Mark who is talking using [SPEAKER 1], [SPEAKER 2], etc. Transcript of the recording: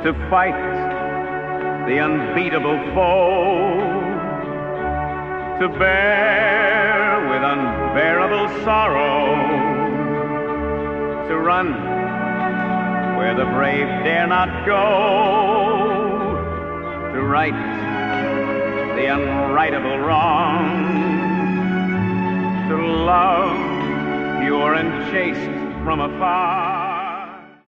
[SPEAKER 1] to fight the unbeatable foe, to bear with unbearable sorrow, to run where the brave dare not go, to right the unrightable wrong, to love pure and chaste from afar.